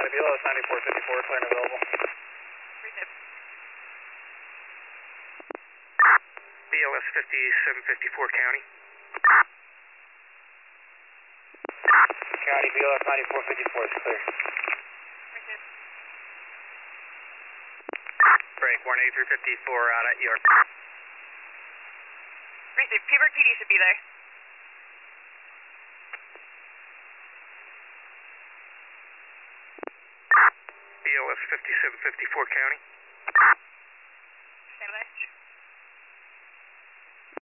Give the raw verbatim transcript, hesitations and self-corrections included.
B L S ninety-four fifty-four, clear and available. Receive. B L S fifty-seven fifty-four County. County B L S ninety-four fifty-four is clear. Receive. Break, one eighty-three fifty-four out at York. Receive. Peabody P D should be there. B L S fifty-seven fifty-four County.